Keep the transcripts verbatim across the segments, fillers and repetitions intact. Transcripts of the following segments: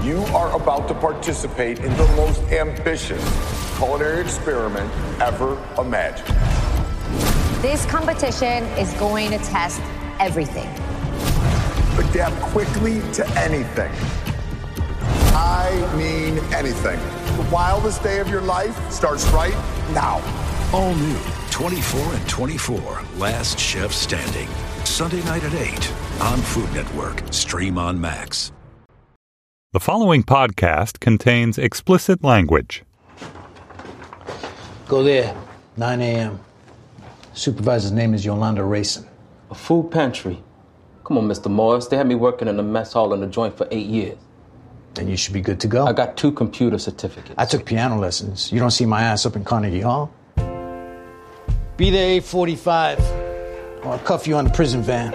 You are about to participate in the most ambitious culinary experiment ever imagined. This competition is going to test everything. Adapt quickly to anything. I mean anything. The wildest day of your life starts right now. All new, twenty-four and twenty-four, Last Chef Standing. Sunday night at eight on Food Network. Stream on Max. The following podcast contains explicit language. Go there, nine a.m. Supervisor's name is Yolanda Racing. A food pantry? Come on, Mister Morris. They had me working in a mess hall in the joint for eight years. Then you should be good to go. I got two computer certificates. I took piano lessons. You don't see my ass up in Carnegie Hall? Be there eight forty-five, or I'll cuff you on the prison van.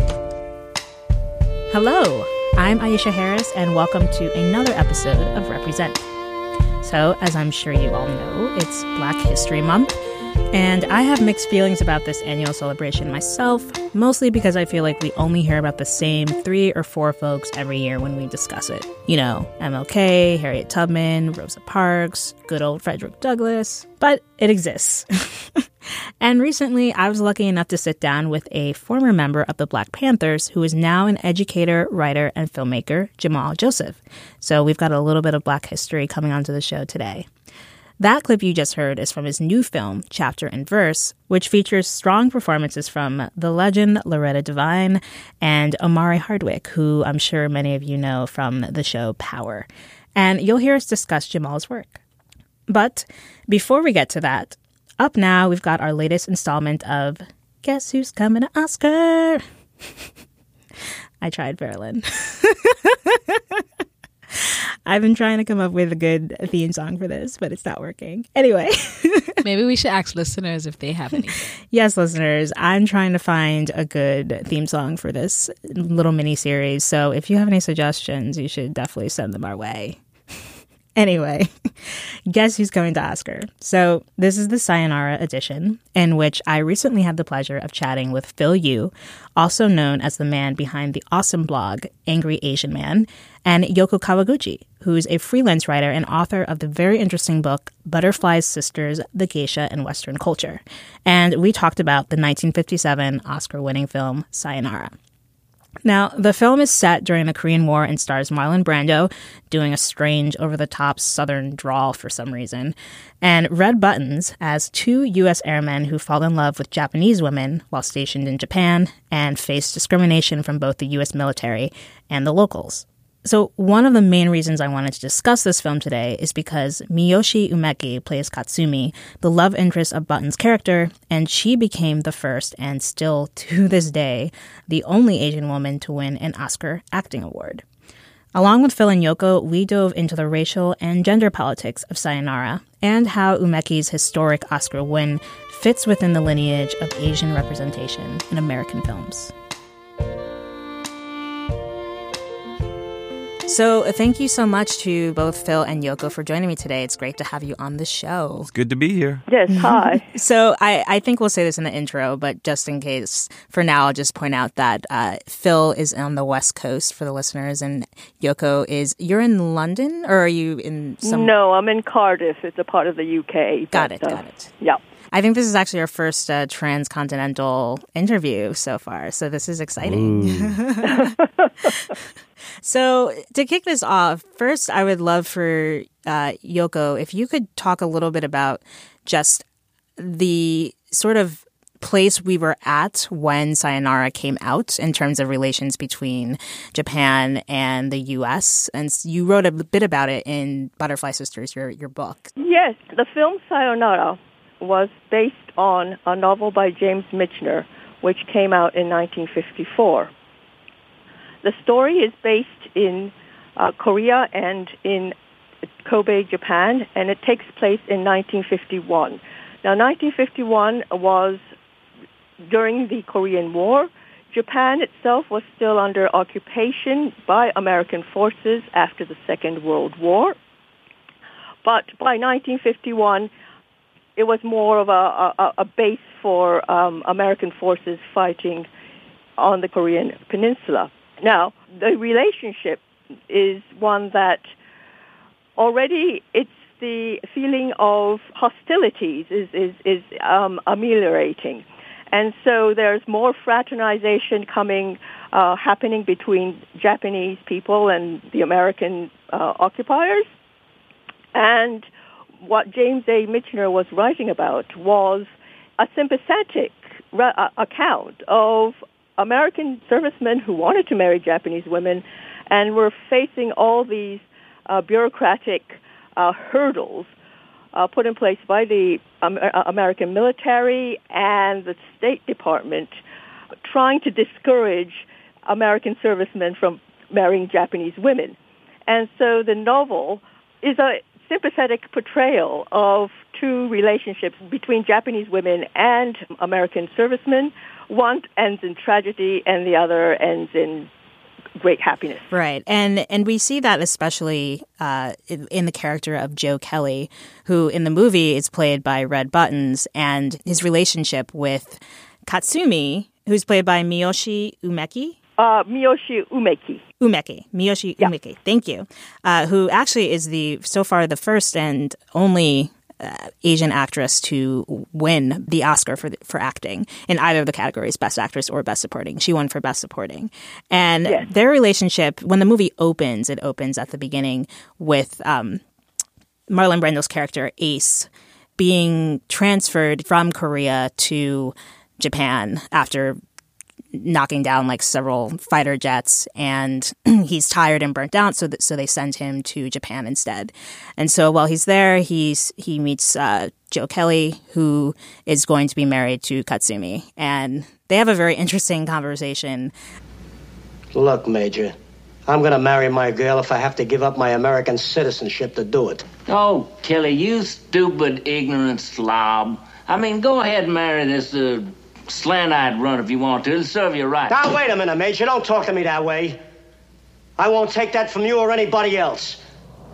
Hello, I'm Aisha Harris, and welcome to another episode of Represent. So, as I'm sure you all know, it's Black History Month, and I have mixed feelings about this annual celebration myself, mostly because I feel like we only hear about the same three or four folks every year when we discuss it. You know, M L K, Harriet Tubman, Rosa Parks, good old Frederick Douglass, but it exists. And recently, I was lucky enough to sit down with a former member of the Black Panthers who is now an educator, writer, and filmmaker, Jamal Joseph. So we've got a little bit of Black history coming onto the show today. That clip you just heard is from his new film, Chapter and Verse, which features strong performances from the legend Loretta Devine and Omari Hardwick, who I'm sure many of you know from the show Power. And you'll hear us discuss Jamal's work. But before we get to that, up now, we've got our latest installment of Guess Who's Coming to Oscar? I tried, Verlin. I've been trying to come up with a good theme song for this, but it's not working. Anyway. Maybe we should ask listeners if they have anything. Yes, listeners, I'm trying to find a good theme song for this little mini-series. So if you have any suggestions, you should definitely send them our way. Anyway, guess who's coming to Oscar? So this is the Sayonara edition, in which I recently had the pleasure of chatting with Phil Yu, also known as the man behind the awesome blog Angry Asian Man, and Yoko Kawaguchi, who's a freelance writer and author of the very interesting book Butterfly's Sisters, The Geisha and Western Culture. And we talked about the nineteen fifty-seven Oscar-winning film Sayonara. Now, the film is set during the Korean War and stars Marlon Brando doing a strange, over-the-top southern drawl for some reason, and Red Buttons as two U S airmen who fall in love with Japanese women while stationed in Japan and face discrimination from both the U S military and the locals. So one of the main reasons I wanted to discuss this film today is because Miyoshi Umeki plays Katsumi, the love interest of Button's character, and she became the first, and still to this day, the only Asian woman to win an Oscar acting award. Along with Phil and Yoko, we dove into the racial and gender politics of Sayonara and how Umeki's historic Oscar win fits within the lineage of Asian representation in American films. So thank you so much to both Phil and Yoko for joining me today. It's great to have you on the show. It's good to be here. Yes, hi. So I, I think we'll say this in the intro, but just in case, for now, I'll just point out that uh, Phil is on the West Coast for the listeners, and Yoko is, you're in London, or are you in some... No, I'm in Cardiff. It's a part of the U K. Got but, it, uh, got it. Yeah. I think this is actually our first uh, transcontinental interview so far, so this is exciting. So to kick this off, first I would love for uh, Yoko, if you could talk a little bit about just the sort of place we were at when Sayonara came out in terms of relations between Japan and the U S. And you wrote a bit about it in Butterfly Sisters, your, your book. Yes, the film Sayonara was based on a novel by James Michener, which came out in nineteen fifty-four. The story is based in uh, Korea and in Kobe, Japan, and it takes place in nineteen fifty-one. Now, nineteen fifty-one was during the Korean War. Japan itself was still under occupation by American forces after the Second World War. But by nineteen fifty-one, it was more of a, a, a base for um, American forces fighting on the Korean Peninsula. Now, the relationship is one that already it's the feeling of hostilities is, is, is um, ameliorating. And so there's more fraternization coming, uh, happening between Japanese people and the American uh, occupiers. And what James A. Michener was writing about was a sympathetic re- uh, account of American servicemen who wanted to marry Japanese women and were facing all these uh, bureaucratic uh, hurdles uh, put in place by the um, American military and the State Department, trying to discourage American servicemen from marrying Japanese women. And so the novel is a sympathetic portrayal of two relationships between Japanese women and American servicemen. One ends in tragedy and the other ends in great happiness. Right. And and we see that especially uh, in, in the character of Joe Kelly, who in the movie is played by Red Buttons, and his relationship with Katsumi, who's played by Miyoshi Umeki. Uh, Miyoshi Umeki. Umeki. Miyoshi yeah. Umeki. Thank you. Uh, who actually is the, so far, the first and only uh, Asian actress to win the Oscar for the, for acting in either of the categories, Best Actress or Best Supporting. She won for Best Supporting. And yes. their relationship, when the movie opens, it opens at the beginning with um, Marlon Brando's character, Ace, being transferred from Korea to Japan after knocking down like several fighter jets, and he's tired and burnt out, so that, so they send him to Japan instead. And so while he's there, he's he meets uh, Joe Kelly, who is going to be married to Katsumi, and they have a very interesting conversation. Look, Major, I'm going to marry my girl if I have to give up my American citizenship to do it. Oh, Kelly, you stupid, ignorant slob. I mean, go ahead and marry this uh, slant-eyed runt if you want to. It'll serve you right. Now, wait a minute, Major. Don't talk to me that way. I won't take that from you or anybody else.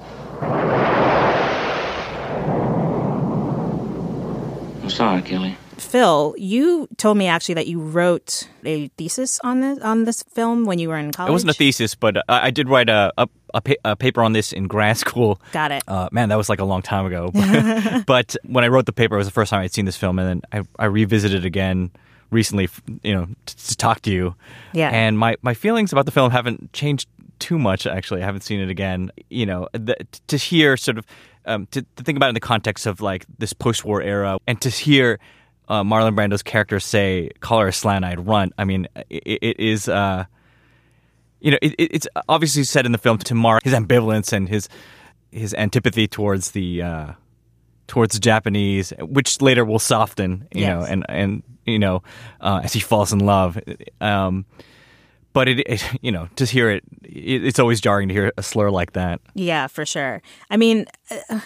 I'm sorry, Kelly. Phil, you told me actually that you wrote a thesis on this on this film when you were in college. It wasn't a thesis, but I, I did write a, a, a, pa- a paper on this in grad school. Got it. Uh, man, that was like a long time ago. But when I wrote the paper, it was the first time I'd seen this film, and then I, I revisited it again recently, you know, to, to talk to you. Yeah. And my, my feelings about the film haven't changed too much, actually. I haven't seen it again. You know, the, to hear sort of, um, to, to think about it in the context of like this post-war era, and to hear Uh, Marlon Brando's character say, call her a slant-eyed runt. I mean, it, it is, uh, you know, it, it's obviously said in the film to mark his ambivalence and his his antipathy towards the uh, towards the Japanese, which later will soften, you yes. know, and and you know, uh, as he falls in love. Um, but it, it, you know, to hear it, it, it's always jarring to hear a slur like that. Yeah, for sure. I mean. Uh,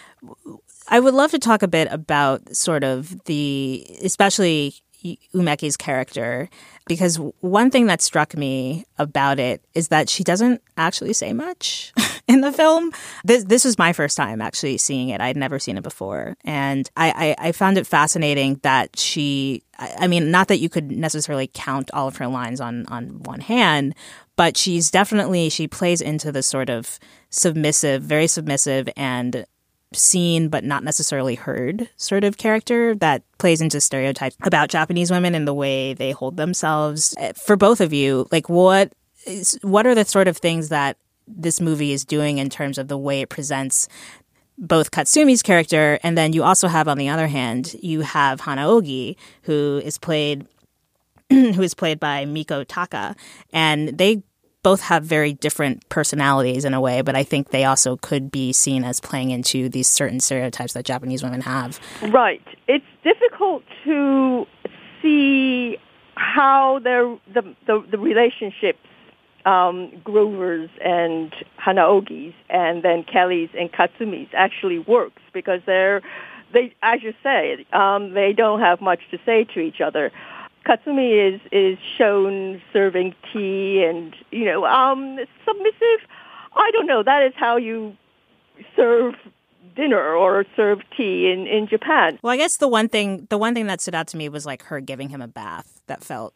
I would love to talk a bit about sort of the, especially Umeki's character, because one thing that struck me about it is that she doesn't actually say much in the film. This this was my first time actually seeing it. I'd never seen it before. And I, I, I found it fascinating that she, I mean, not that you could necessarily count all of her lines on, on one hand, but she's definitely, she plays into the sort of submissive, very submissive and seen but not necessarily heard sort of character that plays into stereotypes about Japanese women and the way they hold themselves. For both of you, like what is, what are the sort of things that this movie is doing in terms of the way it presents both Katsumi's character, and then you also have, on the other hand, you have Hanaogi, who is played who is played by Miko Taka, and they both have very different personalities in a way, but I think they also could be seen as playing into these certain stereotypes that Japanese women have. Right. It's difficult to see how their the the, the relationships, um, Grover's and Hanaogi's, and then Kelly's and Katsumi's actually works, because they're they, as you say, um, they don't have much to say to each other. Katsumi is, is shown serving tea and, you know, um, submissive. I don't know. That is how you serve dinner or serve tea in, in Japan. Well, I guess the one thing the one thing that stood out to me was like her giving him a bath that felt yes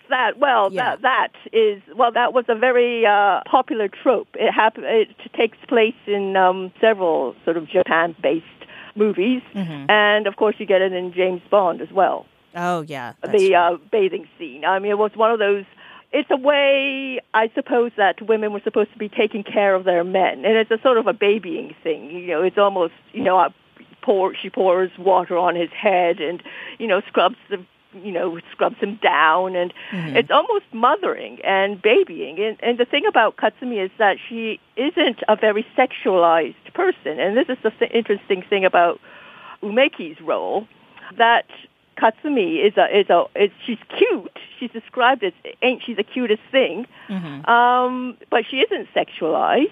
that. Well, Yeah. that that is well, that was a very uh, popular trope. It happen it takes place in um, several sort of Japan-based movies, Mm-hmm. and of course you get it in James Bond as well. Oh, yeah. that's The true. uh, bathing scene. I mean, it was one of those. It's a way, I suppose, that women were supposed to be taking care of their men, and it's a sort of a babying thing. You know, it's almost, you know, uh, pour she pours water on his head, and you know, scrubs the, you know, scrubs him down, and Mhm. it's almost mothering and babying. And, and the thing about Katsumi is that she isn't a very sexualized person, and this is the th- interesting thing about Umeki's role, that Katsumi is a is a is she's cute. She's described as ain't she the cutest thing, Mhm. um, but she isn't sexualized.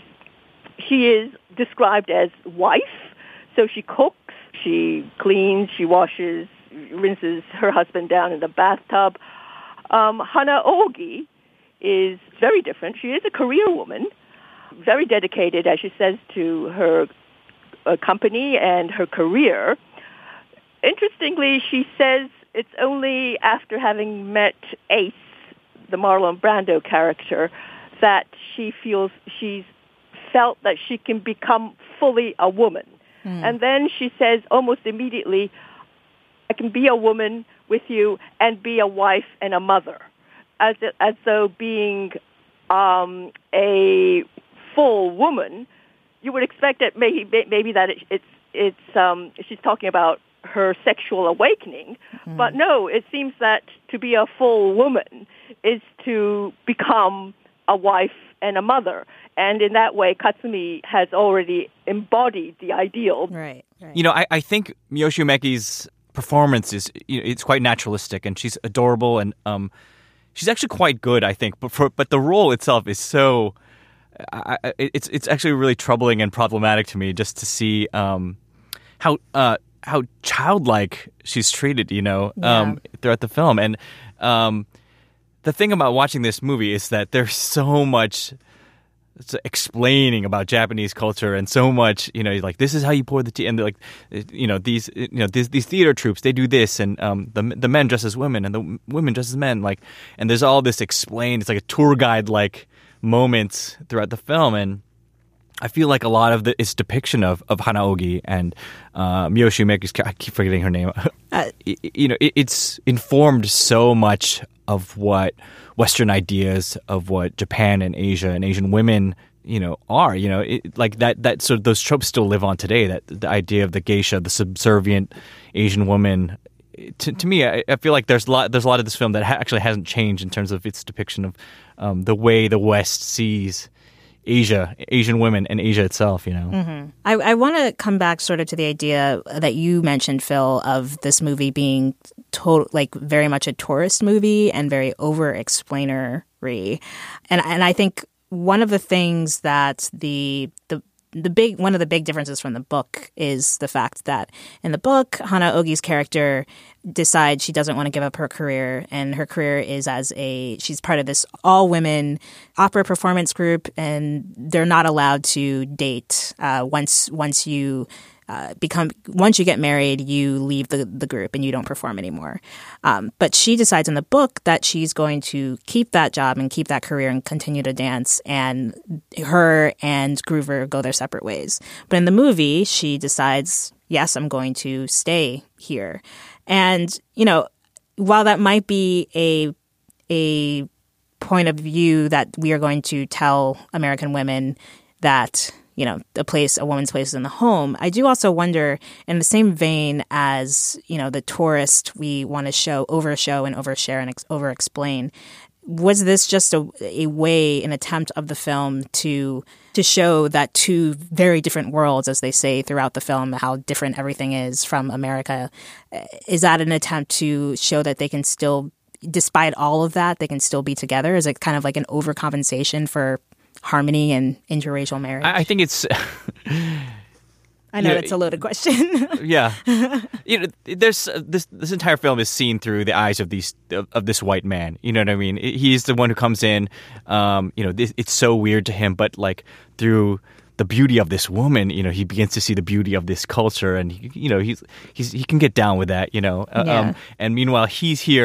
She is described as wife, so she cooks, she cleans, she washes, rinses her husband down in the bathtub. Um, Hanaogi is very different. She is a career woman, very dedicated, as she says, to her uh, company and her career. Interestingly, she says it's only after having met Ace, the Marlon Brando character, that she feels she's felt that she can become fully a woman. Mm. And then she says almost immediately, I can be a woman with you and be a wife and a mother, as as though being um, a full woman, you would expect that maybe maybe that it, it's it's um, she's talking about her sexual awakening, Mm-hmm. but no, it seems that to be a full woman is to become a wife and a mother, and in that way, Katsumi has already embodied the ideal. Right. right. You know, I, I think Miyoshi Umeki's performance is, you know, it's quite naturalistic, and she's adorable, and um, she's actually quite good, I think. But for but the role itself is so, I, I, it's it's actually really troubling and problematic to me just to see um, how uh, how childlike she's treated, you know, um, throughout the film. And um, the thing about watching this movie is that there's so much explaining about Japanese culture, and so much, you know, like, this is how you pour the tea, and like, you know, these, you know, these, these theater troupes, they do this, and um, the the men dress as women, and the women dress as men, like, and there's all this explained. It's like a tour guide like moments throughout the film, and I feel like a lot of the, its depiction of, of Hanaogi and uh, Miyoshi Umeki's, I keep forgetting her name, Uh, you know, it, it's informed so much of what Western ideas of what Japan and Asia and Asian women, you know, are, you know, it, like that, that sort of those tropes still live on today. That the idea of the geisha, the subservient Asian woman, to, to me, I, I feel like there's a lot, there's a lot of this film that ha- actually hasn't changed in terms of its depiction of um, the way the West sees Asia, Asian women, and Asia itself, you know. Mm-hmm. I, I want to come back sort of to the idea that you mentioned, Phil, of this movie being total, like very much a tourist movie and very over-explainery. And and I think one of the things that the the the big one of the big differences from the book is the fact that in the book, Hanaogi's character decides she doesn't want to give up her career, and her career is as a she's part of this all women opera performance group, and they're not allowed to date uh, once once you uh, become once you get married, you leave the the group and you don't perform anymore. Um, but she decides in the book that she's going to keep that job and keep that career and continue to dance, and her and Groover go their separate ways. But in the movie, she decides, yes, I'm going to stay here. And, you know, while that might be a a point of view that we are going to tell American women that, you know, a place, a woman's place is in the home, I do also wonder, in the same vein as, you know, the tourist we want to show, overshow and overshare and ex- over-explain, was this just a, a way, an attempt of the film to to show that two very different worlds, as they say throughout the film, how different everything is from America? Is that an attempt to show that they can still, despite all of that, they can still be together? Is it kind of like an overcompensation for harmony and interracial marriage? I, I think it's... I know you know, it's a loaded question. Yeah, you know, there's uh, this this entire film is seen through the eyes of these of, of this white man. You know what I mean? He's the one who comes in. Um, you know, this, it's so weird to him, but like through the beauty of this woman, you know, he begins to see the beauty of this culture, and he, you know, he's he's he can get down with that. You know, Yeah. um, and meanwhile, he's here.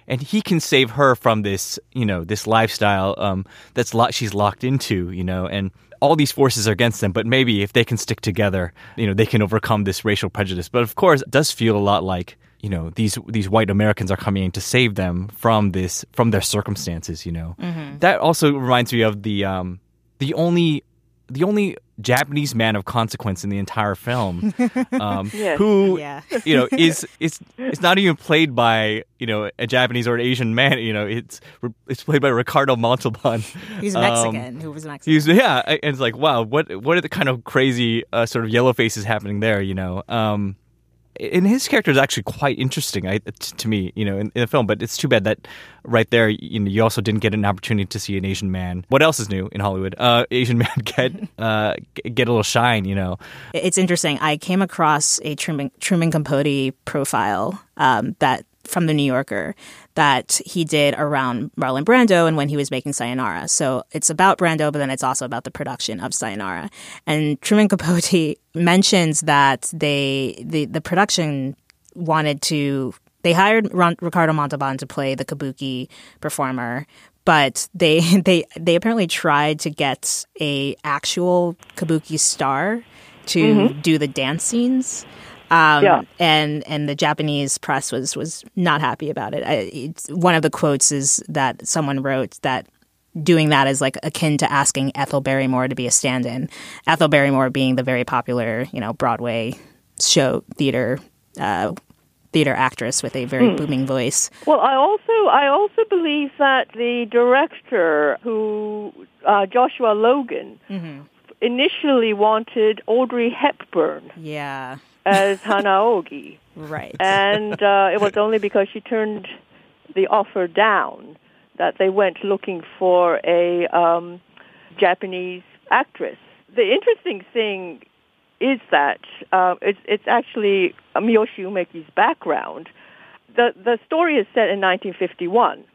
and he can save her from this, you know, this lifestyle um, that's lo- she's locked into, you know, and all these forces are against them. But maybe if they can stick together, you know, they can overcome this racial prejudice. But of course, it does feel a lot like, you know, these these white Americans are coming in to save them from this, from their circumstances, you know. Mm-hmm. That also reminds me of the um, the only the only Japanese man of consequence in the entire film, um, yes. who yeah. you know is is it's not even played by, you know, a Japanese or an Asian man. You know, it's it's played by Ricardo Montalban. He's Mexican. Um, who was Mexican? He's yeah, and it's like, wow, what what are the kind of crazy uh, sort of yellow faces happening there? You know. Um, And his character is actually quite interesting, I, t- to me, you know, in, in the film. But it's too bad that right there, you know, you also didn't get an opportunity to see an Asian man. What else is new in Hollywood? Uh, Asian man get uh, get a little shine, you know. It's interesting. I came across a Truman, Truman Capote profile um, that from the New Yorker that he did around Marlon Brando and when he was making Sayonara. So it's about Brando, but then it's also about the production of Sayonara. And Truman Capote mentions that they the, the production wanted to they hired Ron, Ricardo Montalban to play the kabuki performer, but they they they apparently tried to get a actual kabuki star to mm-hmm. do the dance scenes. Um, yeah. and, and the Japanese press was, was not happy about it. I, it's, one of the quotes is that someone wrote that doing that is like akin to asking Ethel Barrymore to be a stand-in. Ethel Barrymore being the very popular, you know, Broadway show theater uh, theater actress with a very hmm. booming voice. Well, I also I also believe that the director, who uh, Joshua Logan, mm-hmm. initially wanted Audrey Hepburn. Yeah. As Hanaogi. Right. And uh, it was only because she turned the offer down that they went looking for a um, Japanese actress. The interesting thing is that uh, it's, it's actually Miyoshi Umeki's background. The, the story is set in nineteen fifty-one,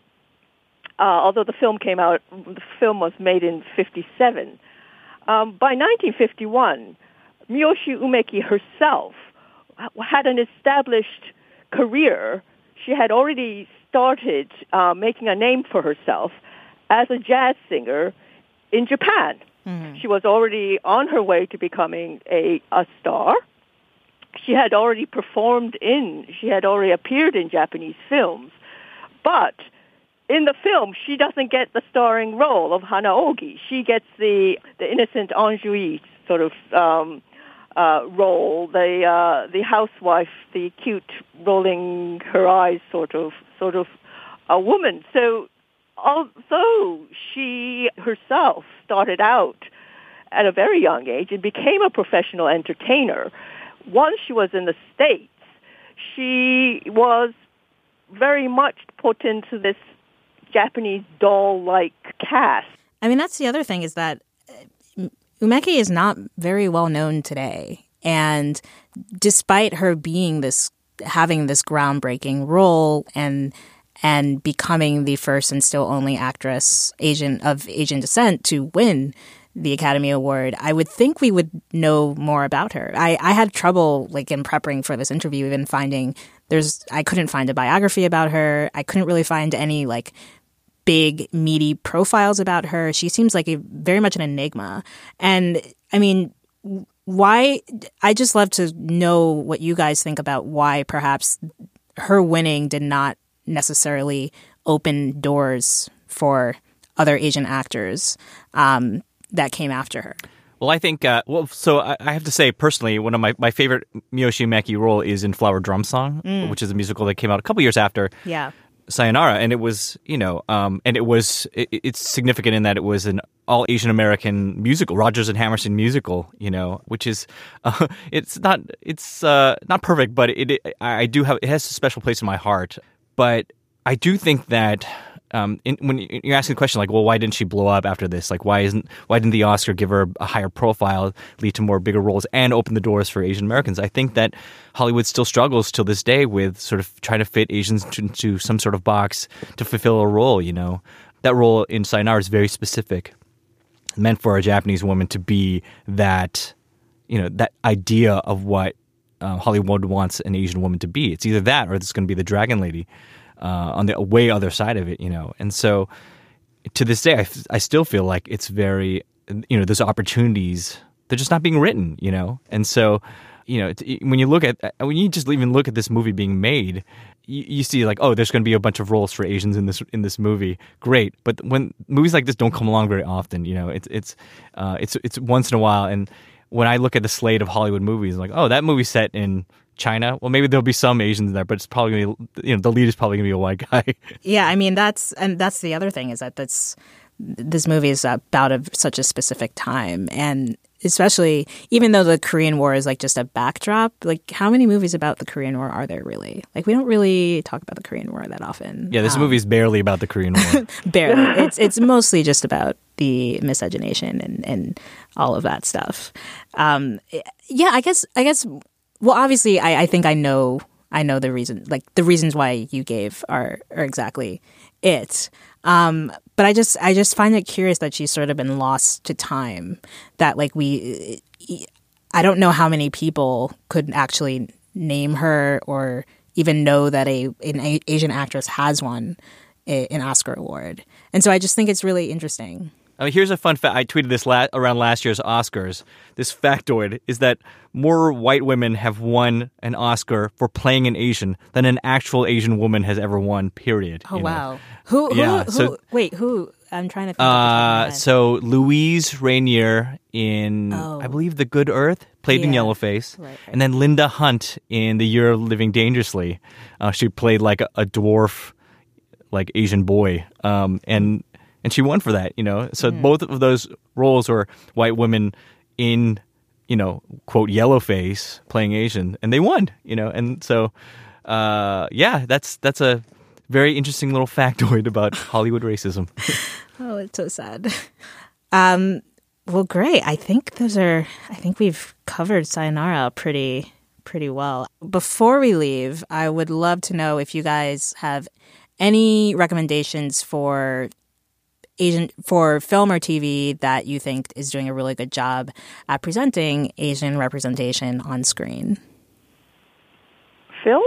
uh, although the film came out, the film was made in fifty-seven. Um, by nineteen fifty-one, Miyoshi Umeki herself had an established career. She had already started uh, making a name for herself as a jazz singer in Japan. Mm-hmm. She was already on her way to becoming a, a star. She had already performed in, she had already appeared in Japanese films. But in the film, she doesn't get the starring role of Hanaogi. She gets the, the innocent ingenue sort of um, uh, role, the uh, the housewife, the cute, rolling her eyes sort of sort of a woman. So although she herself started out at a very young age and became a professional entertainer, once she was in the States, she was very much put into this Japanese doll-like cast. I mean, that's the other thing, is that Umeki is not very well known today. And despite her being this, having this groundbreaking role and and becoming the first and still only actress Asian of Asian descent to win the Academy Award, I would think we would know more about her. I, I had trouble, like, in preparing for this interview, even finding there's I couldn't find a biography about her. I couldn't really find any, like, big, meaty profiles about her. She seems like a very much an enigma. And, I mean, why – I just love to know what you guys think about why perhaps her winning did not necessarily open doors for other Asian actors um, that came after her. Well, I think, uh, well, so I, I have to say, personally, one of my, my favorite Miyoshi Umeki role is in Flower Drum Song, mm. which is a musical that came out a couple years after yeah. Sayonara. And it was, you know, um, and it was, it, it's significant in that it was an all Asian American musical, Rodgers and Hammerstein musical, you know, which is, uh, it's not, it's uh, not perfect, but it, it, I do have, it has a special place in my heart. But I do think that um, in, when you're asking the question, like, well, why didn't she blow up after this? Like, why isn't why didn't the Oscar give her a higher profile, lead to more bigger roles, and open the doors for Asian Americans? I think that Hollywood still struggles till this day with sort of trying to fit Asians into some sort of box to fulfill a role. You know, that role in Sayonara is very specific, meant for a Japanese woman to be that, you know, that idea of what Uh, Hollywood wants an Asian woman to be. It's either that or it's going to be the Dragon Lady. uh, on the way other side of it, you know. And so to this day, I, f- I still feel like it's very, you know, those opportunities, they're just not being written, you know. And so, you know, t- when you look at, when you just even look at this movie being made, you, you see like, oh, there's going to be a bunch of roles for Asians in this in this movie. Great, but when movies like this don't come along very often, you know, it's it's uh, it's it's once in a while. And when I look at the slate of Hollywood movies, I'm like, oh, that movie's set in China. Well, maybe there'll be some Asians in there, but it's probably gonna be, you know, the lead is probably gonna be a white guy. Yeah, I mean that's and that's the other thing is that that's this movie is about a, such a specific time, and especially even though the Korean War is like just a backdrop, like how many movies about the Korean War are there really? Like we don't really talk about the Korean War that often. Yeah, this um, movie is barely about the Korean War. Barely. It's it's mostly just about the miscegenation and, and all of that stuff. Um, yeah, I guess I guess. Well, obviously, I, I think I know I know the reason. Like the reasons why you gave are are exactly it. Um, but I just I just find it curious that she's sort of been lost to time. That like we, I don't know how many people could actually name her or even know that a an Asian actress has won a, an Oscar award. And so I just think it's really interesting. I mean, here's a fun fact. I tweeted this la- around last year's Oscars. This factoid is that more white women have won an Oscar for playing an Asian than an actual Asian woman has ever won, period. Oh, you know? wow. Who, who, yeah, who, so, wait, who? I'm trying to think. Uh, so Louise Rainier in, oh. I believe, The Good Earth, played yeah. in Yellowface. Right, right. And then Linda Hunt in The Year of Living Dangerously. Uh, she played like a, a dwarf, like Asian boy. Um, and... And she won for that, you know. So mm. both of those roles were white women in, you know, quote, yellowface playing Asian. And they won, you know. And so, uh, yeah, that's that's a very interesting little factoid about Hollywood racism. Oh, it's so sad. Um, well, great. I think those are, I think we've covered Sayonara pretty, pretty well. Before we leave, I would love to know if you guys have any recommendations for Asian for film or T V that you think is doing a really good job at presenting Asian representation on screen. Phil?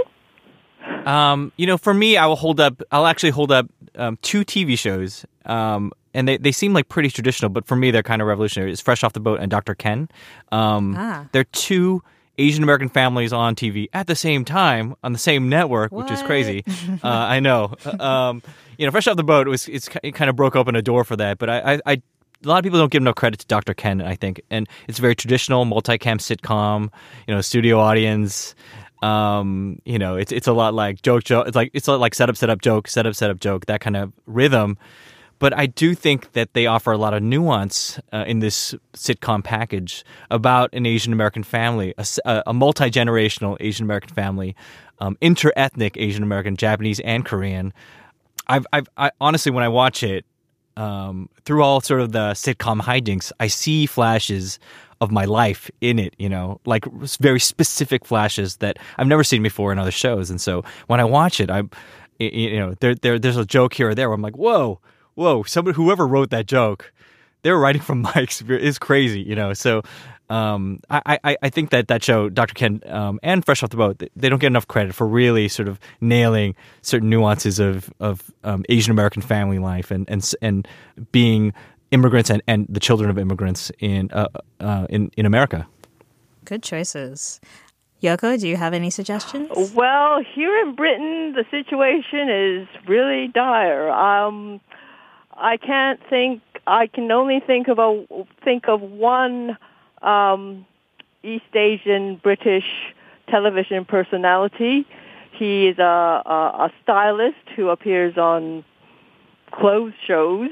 Um, you know, for me, I will hold up. I'll actually hold up um, two T V shows, um, and they, they seem like pretty traditional, but for me, they're kind of revolutionary. It's Fresh Off the Boat and Doctor Ken. Um, ah. They're two Asian American families on T V at the same time on the same network, what? Which is crazy. uh, I know. Um, you know, Fresh Off the Boat was it's it kind of broke open a door for that, but I, I, I a lot of people don't give enough credit to Doctor Ken, I think, and it's very traditional multicam sitcom. You know, studio audience. Um, you know, it's it's a lot like joke joke. It's like it's a lot like setup setup joke setup setup joke, that kind of rhythm. But I do think that they offer a lot of nuance uh, in this sitcom package about an Asian American family, a, a multi-generational Asian American family, um, inter-ethnic Asian American, Japanese and Korean. I've, I've, I honestly, when I watch it, um, through all sort of the sitcom hijinks, I see flashes of my life in it, you know, like very specific flashes that I've never seen before in other shows. And so when I watch it, I'm, you know, there, there, there's a joke here or there where I'm like, whoa. Whoa, somebody, whoever wrote that joke, they were writing from my experience. It's crazy, you know. So um, I, I, I think that that show, Doctor Ken um, and Fresh Off the Boat, they don't get enough credit for really sort of nailing certain nuances of, of um, Asian American family life and and and being immigrants and, and the children of immigrants in uh, uh, in in America. Good choices. Yoko, do you have any suggestions? Well, here in Britain, the situation is really dire. Um, I can't think. I can only think of a think of one um, East Asian British television personality. He is a, a, a stylist who appears on clothes shows,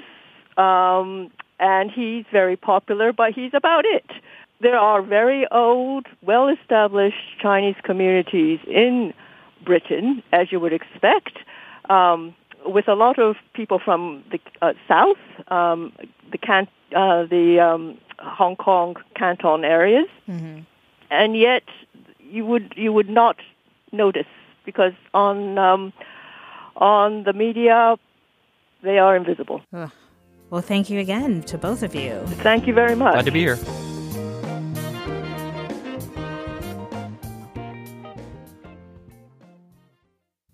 um, and he's very popular. But he's about it. There are very old, well-established Chinese communities in Britain, as you would expect. Um, with a lot of people from the uh, south, um, the can- uh, the um, Hong Kong, Canton areas, mm-hmm. and yet you would you would not notice because on um, on the media they are invisible. Ugh. Well, thank you again to both of you. Thank you very much. Glad to be here.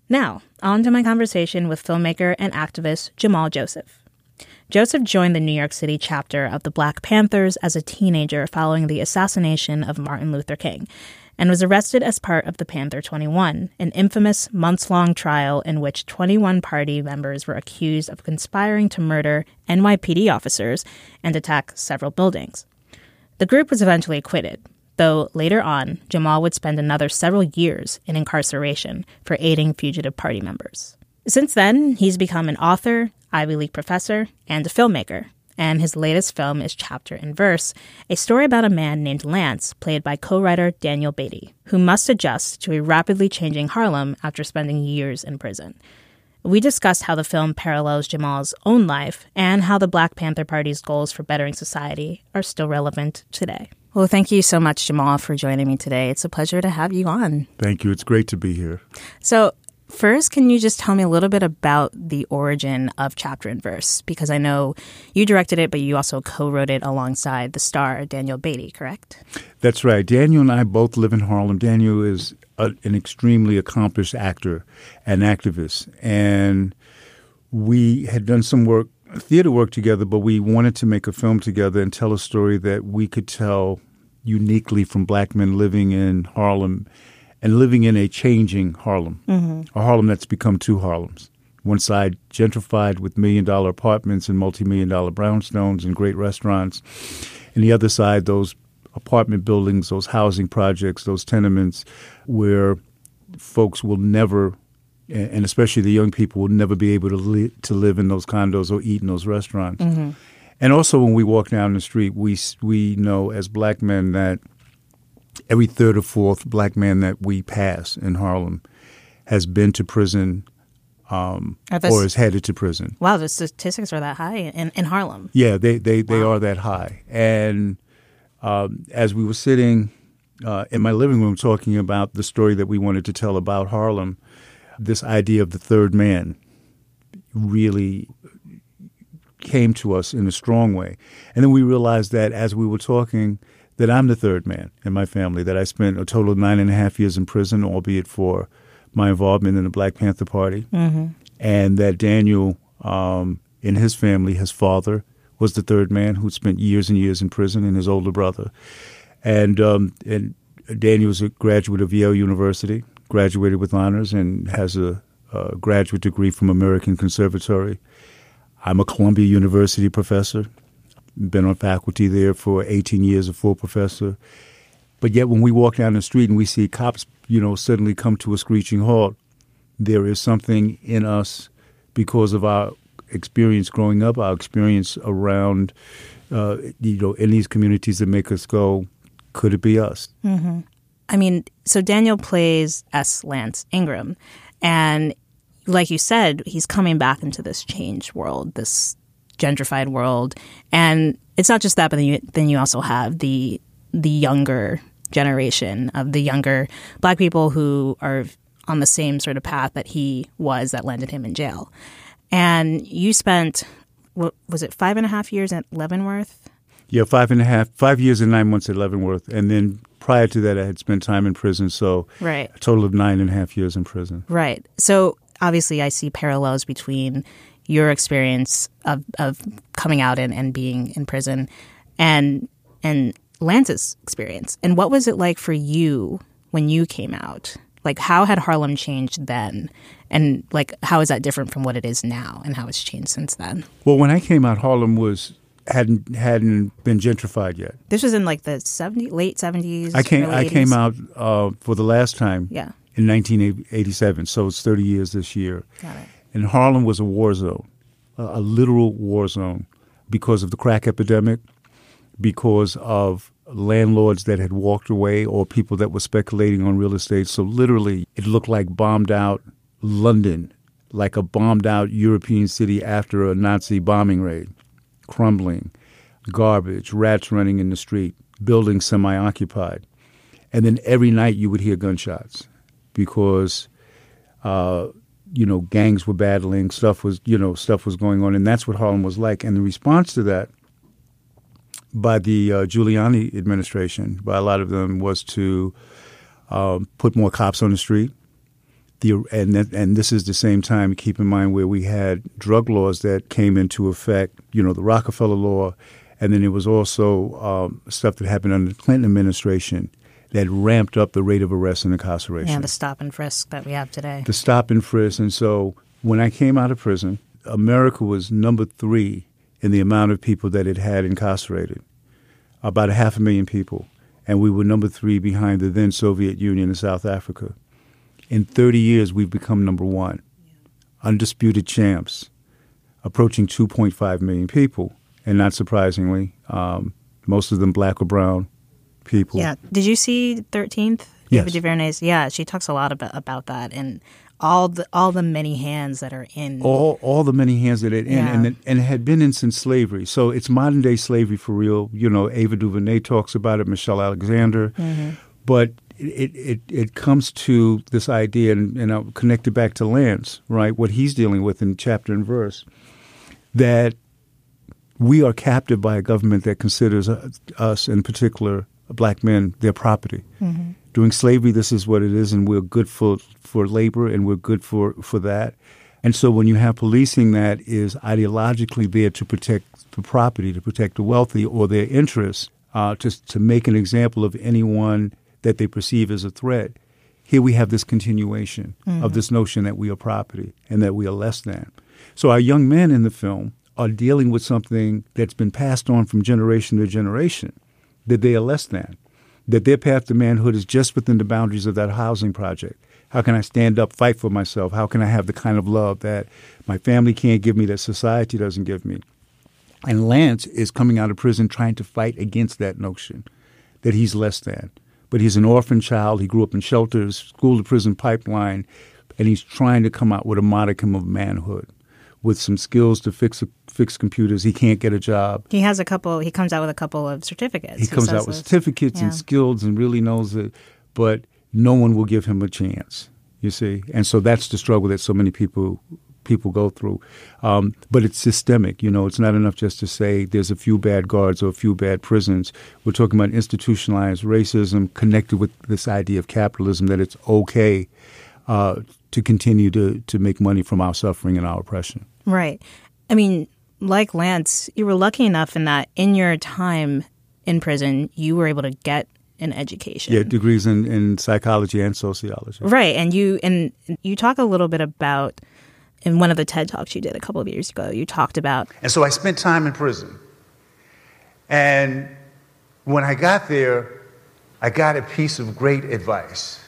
Now, on to my conversation with filmmaker and activist Jamal Joseph. Joseph joined the New York City chapter of the Black Panthers as a teenager following the assassination of Martin Luther King, and was arrested as part of the Panther twenty-one, an infamous months-long trial in which twenty-one party members were accused of conspiring to murder N Y P D officers and attack several buildings. The group was eventually acquitted, though later on, Jamal would spend another several years in incarceration for aiding fugitive party members. Since then, he's become an author, Ivy League professor, and a filmmaker. And his latest film is Chapter and Verse, a story about a man named Lance, played by co-writer Daniel Beatty, who must adjust to a rapidly changing Harlem after spending years in prison. We discussed how the film parallels Jamal's own life and how the Black Panther Party's goals for bettering society are still relevant today. Well, thank you so much, Jamal, for joining me today. It's a pleasure to have you on. Thank you. It's great to be here. So, first, can you just tell me a little bit about the origin of Chapter and Verse? Because I know you directed it, but you also co-wrote it alongside the star, Daniel Beatty, correct? That's right. Daniel and I both live in Harlem. Daniel is a, an extremely accomplished actor and activist. And we had done some work, theater work together, but we wanted to make a film together and tell a story that we could tell uniquely from Black men living in Harlem and living in a changing Harlem, mm-hmm. a Harlem that's become two Harlems. One side gentrified with million-dollar apartments and multi-million dollar brownstones and great restaurants. And the other side, those apartment buildings, those housing projects, those tenements where folks will never, and especially the young people, will never be able to, li- to live in those condos or eat in those restaurants. Mm-hmm. And also when we walk down the street, we we know as Black men that every third or fourth Black man that we pass in Harlem has been to prison um, this, or is headed to prison. Wow, the statistics are that high in, in Harlem. Yeah, they, they, they wow. are that high. And um, as we were sitting uh, in my living room talking about the story that we wanted to tell about Harlem, this idea of the third man really came to us in a strong way. And then we realized that as we were talking, that I'm the third man in my family, that I spent a total of nine and a half years in prison, albeit for my involvement in the Black Panther Party, mm-hmm. and that Daniel, um, in his family, his father was the third man who spent years and years in prison, and his older brother. And, um, and Daniel was a graduate of Yale University, graduated with honors, and has a, a graduate degree from American Conservatory. I'm a Columbia University professor. Been on faculty there for eighteen years, a full professor. But yet when we walk down the street and we see cops, you know, suddenly come to a screeching halt, there is something in us because of our experience growing up, our experience around, uh, you know, in these communities that make us go, could it be us? Mm-hmm. I mean, so Daniel plays S. Lance Ingram. And like you said, he's coming back into this changed world, this gentrified world. And it's not just that, but then you, then you also have the the younger generation of the younger Black people who are on the same sort of path that he was that landed him in jail. And you spent, what was it, five and a half years at Leavenworth? Yeah, five and a half, five years and nine months at Leavenworth. And then prior to that, I had spent time in prison. So right. a total of nine and a half years in prison. Right. So obviously I see parallels between your experience of, of coming out and, and being in prison and and Lance's experience. And what was it like for you when you came out? Like, how had Harlem changed then? And, like, how is that different from what it is now and how it's changed since then? Well, when I came out, Harlem was hadn't hadn't been gentrified yet. This was in, like, the seventies, late seventies, I came, early I eighties? came out uh, for the last time yeah. in nineteen eighty-seven, so it's thirty years this year. Got it. And Harlem was a war zone, a, a literal war zone, because of the crack epidemic, because of landlords that had walked away or people that were speculating on real estate. So literally, it looked like bombed out London, like a bombed out European city after a Nazi bombing raid, crumbling, garbage, rats running in the street, buildings semi-occupied. And then every night you would hear gunshots because, uh, you know, gangs were battling, stuff was, you know, stuff was going on. And that's what Harlem was like. And the response to that by the uh, Giuliani administration, by a lot of them, was to um, put more cops on the street, the and that, and this is the same time, keep in mind, where we had drug laws that came into effect, you know, the Rockefeller law, and then there was also um, stuff that happened under the Clinton administration that ramped up the rate of arrest and incarceration. Yeah, the stop and frisk that we have today. The stop and frisk. And so when I came out of prison, America was number three in the amount of people that it had incarcerated, about a half a million people. And we were number three behind the then Soviet Union and South Africa. In thirty years, we've become number one, undisputed champs, approaching two point five million people. And not surprisingly, um, most of them black or brown people. Yeah. Did you see thirteenth? Yes. Ava DuVernay's? Yeah, she talks a lot about, about that and all the all the many hands that are in. All all the many hands that are in, Yeah. and, and it had been in since slavery. So it's modern day slavery for real. You know, Ava DuVernay talks about it, Michelle Alexander. Mm-hmm. But it, it, it comes to this idea, and, and I'll connect it back to Lance, right, what he's dealing with in chapter and verse, that we are captive by a government that considers us, in particular, black men, their property. Mm-hmm. During slavery, this is what it is, and we're good for, for labor, and we're good for, for that. And so when you have policing that is ideologically there to protect the property, to protect the wealthy or their interests, uh, to, to make an example of anyone that they perceive as a threat, here we have this continuation Mm-hmm. of this notion that we are property and that we are less than. So our young men in the film are dealing with something that's been passed on from generation to generation, that they are less than, that their path to manhood is just within the boundaries of that housing project. How can I stand up, fight for myself? How can I have the kind of love that my family can't give me, that society doesn't give me? And Lance is coming out of prison trying to fight against that notion that he's less than. But he's an orphan child. He grew up in shelters, school to prison pipeline, and he's trying to come out with a modicum of manhood, with some skills to fix fix computers. He can't get a job. He has a couple. He comes out with a couple of certificates. He comes says out with those. certificates Yeah. and skills and really knows it, but no one will give him a chance, you see. And so that's the struggle that so many people people go through. Um, but it's systemic, you know. It's not enough just to say there's a few bad guards or a few bad prisons. We're talking about institutionalized racism connected with this idea of capitalism, that it's okay uh, to continue to, to make money from our suffering and our oppression. Right. I mean, like Lance, you were lucky enough in that in your time in prison, you were able to get an education. Yeah, degrees in, in psychology and sociology. Right. And you and you talk a little bit about, in one of the TED Talks you did a couple of years ago, you talked about. And so I spent time in prison. And when I got there, I got a piece of great advice.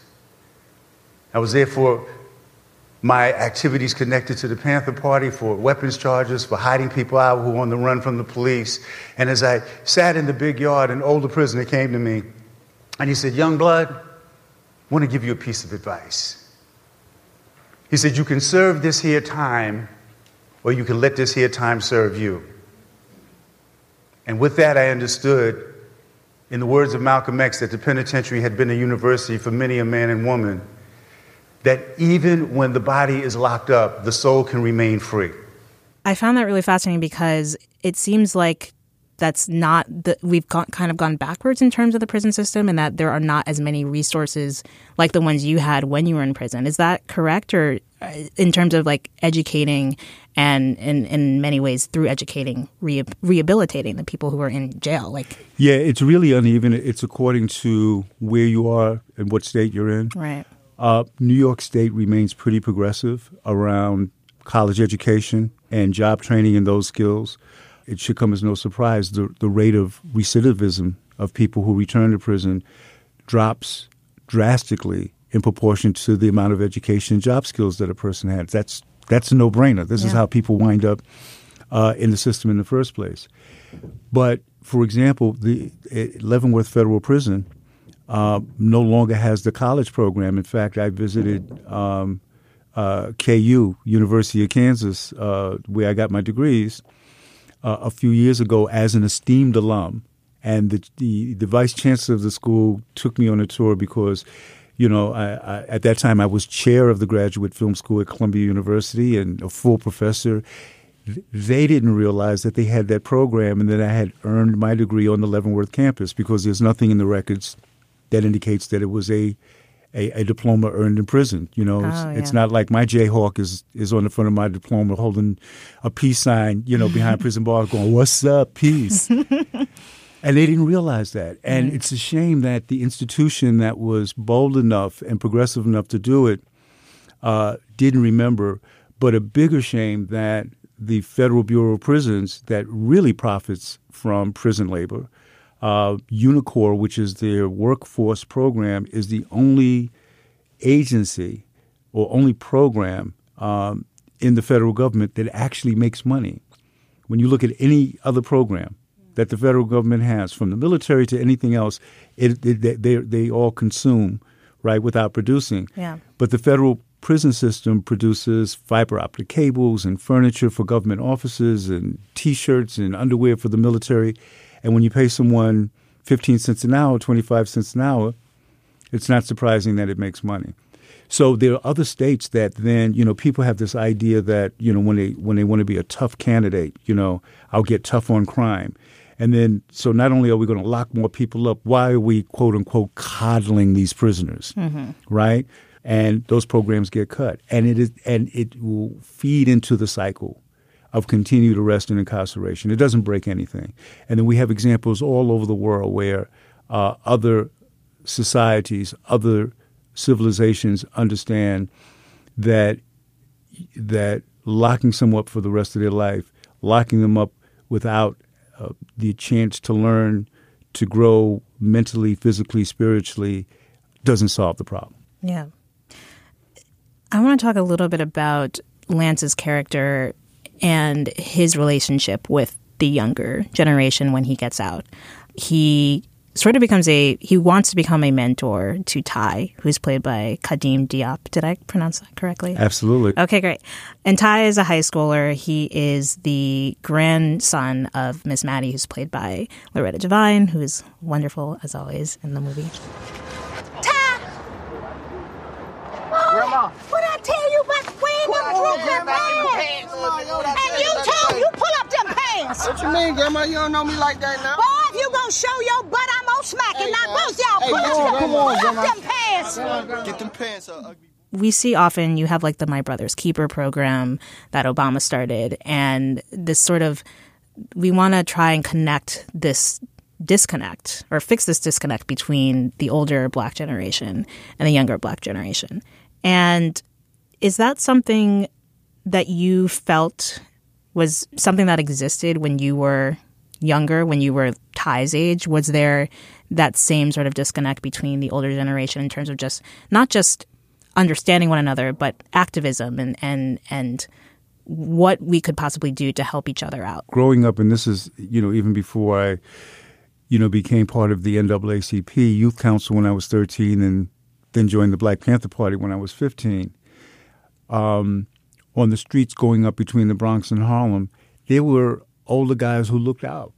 I was there for my activities connected to the Panther Party, for weapons charges, for hiding people out who were on the run from the police. And as I sat in the big yard, an older prisoner came to me and he said, "Young blood, I want to give you a piece of advice." He said, "You can serve this here time, or you can let this here time serve you." And with that, I understood, in the words of Malcolm X, that the penitentiary had been a university for many a man and woman, that even when the body is locked up, the soul can remain free. I found that really fascinating because it seems like that's not the, we've gone, kind of gone backwards in terms of the prison system, and that there are not as many resources like the ones you had when you were in prison. Is that correct? Or in terms of like educating and in, in many ways through educating, re- rehabilitating the people who are in jail? Like, yeah, it's really uneven. It's according to where you are and what state you're in. Right. Uh, New York State remains pretty progressive around college education and job training in those skills. It should come as no surprise the, the rate of recidivism of people who return to prison drops drastically in proportion to the amount of education and job skills that a person has. That's that's a no-brainer. This Yeah. is how people wind up uh, in the system in the first place. But, for example, the uh, Leavenworth Federal Prison uh, no longer has the college program. In fact, I visited um, uh, K U, University of Kansas, uh, where I got my degrees, Uh, a few years ago as an esteemed alum, and the, the the vice chancellor of the school took me on a tour because, you know, I, I, at that time I was chair of the graduate film school at Columbia University and a full professor. They didn't realize that they had that program and that I had earned my degree on the Leavenworth campus, because there's nothing in the records that indicates that it was a a, a diploma earned in prison. You know, it's, Oh, it's yeah. not like my Jayhawk is is on the front of my diploma holding a peace sign, you know, behind prison bars going, "What's up, peace?" And they didn't realize that. And it's a shame that the institution that was bold enough and progressive enough to do it uh, didn't remember. But a bigger shame that the Federal Bureau of Prisons that really profits from prison labor, uh, UNICOR, which is their workforce program, is the only agency or only program um, in the federal government that actually makes money. When you look at any other program that the federal government has, from the military to anything else, it, it, they they all consume, right, without producing. Yeah. But the federal prison system produces fiber optic cables and furniture for government offices and T-shirts and underwear for the military. And when you pay someone fifteen cents an hour, twenty-five cents an hour, it's not surprising that it makes money. So there are other states that then, you know, people have this idea that, you know, when they when they want to be a tough candidate, you know, I'll get tough on crime. And then, so not only are we going to lock more people up, why are we, quote unquote, coddling these prisoners, Mm-hmm. right? And those programs get cut. And it is, and it will feed into the cycle of continued arrest and incarceration. It doesn't break anything. And then we have examples all over the world where uh, other societies, other civilizations understand that that locking someone up for the rest of their life, locking them up without uh, the chance to learn, to grow mentally, physically, spiritually, doesn't solve the problem. Yeah. I want to talk a little bit about Lance's character and his relationship with the younger generation when he gets out. He sort of becomes a, he wants to become a mentor to Ty, who's played by Kadeem Diop. Did I pronounce that correctly? Absolutely. Okay, great. And Ty is a high schooler. He is the grandson of Miss Maddie, who's played by Loretta Devine, who is wonderful, as always, in the movie. Ty! Grandma. What I tell you about wearing them droopy pants? And you too, you pull up them pants. What you mean, Grandma? You don't know me like that now. Boy, if you gonna show your butt, I'm gonna smack it. Hey, Now uh, both y'all hey, pull come up, on, them, come on, pull Grandma. up them pants. Get them pants up. We see often you have like the My Brother's Keeper program that Obama started, and this sort of, we want to try and connect this disconnect or fix this disconnect between the older Black generation and the younger Black generation. And is that something that you felt was something that existed when you were younger, when you were Ty's age? Was there that same sort of disconnect between the older generation in terms of just not just understanding one another, but activism and and and what we could possibly do to help each other out? Growing up, and this is, you know, even before I, you know, became part of the N double A C P Youth Council when I was thirteen and then joined the Black Panther Party when I was fifteen. Um, on the streets going up between the Bronx and Harlem, there were older guys who looked out,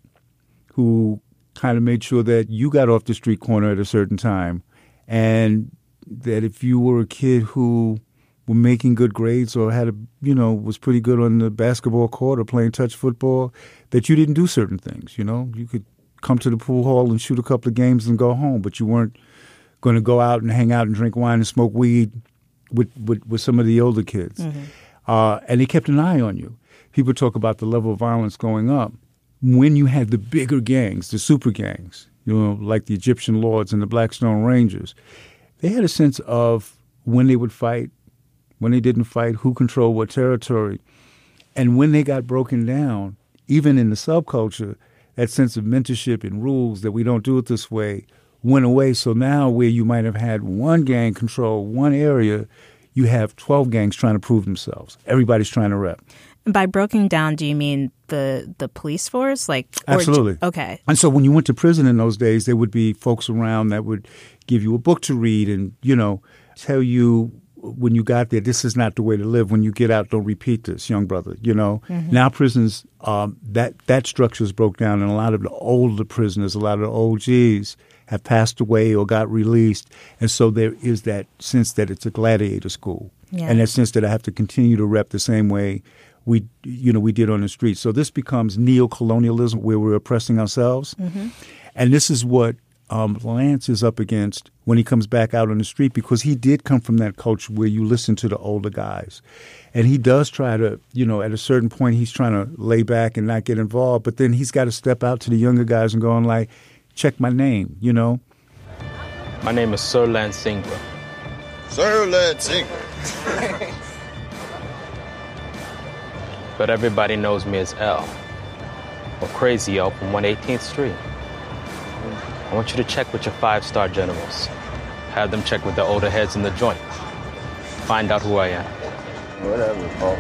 who kind of made sure that you got off the street corner at a certain time, and that if you were a kid who were making good grades or had a, you know, was pretty good on the basketball court or playing touch football, that you didn't do certain things, you know. You could come to the pool hall and shoot a couple of games and go home, but you weren't going to go out and hang out and drink wine and smoke weed with, with, with some of the older kids. Mm-hmm. Uh, and they kept an eye on you. People talk about the level of violence going up. When you had the bigger gangs, the super gangs, you know, like the Egyptian Lords and the Blackstone Rangers, they had a sense of when they would fight, when they didn't fight, who controlled what territory. And when they got broken down, even in the subculture, that sense of mentorship and rules that we don't do it this way went away. So now where you might have had one gang control one area, you have twelve gangs trying to prove themselves. Everybody's trying to rep. And by broken down, do you mean the the police force? Like or, Absolutely. Okay. And so when you went to prison in those days, there would be folks around that would give you a book to read and, you know, tell you when you got there, this is not the way to live. When you get out, don't repeat this, young brother, you know. Mm-hmm. Now prisons, um, that, that structure's broke down, and a lot of the older prisoners, a lot of the O Gs have passed away or got released. And so there is that sense that it's a gladiator school. Yeah. And that sense that I have to continue to rep the same way we, you know, we did on the streets. So this becomes neo-colonialism where we're oppressing ourselves. Mm-hmm. And this is what um, Lance is up against when he comes back out on the street, because he did come from that culture where you listen to the older guys. And he does try to, you know, at a certain point, he's trying to lay back and not get involved. But then he's got to step out to the younger guys and go on like, check my name, you know. My name is Sir Lance Ingram. Sir Lance Ingram. But everybody knows me as L, or Crazy L from one eighteenth Street. I want you to check with your five-star generals. Have them check with the older heads in the joint. Find out who I am. Whatever, Paul.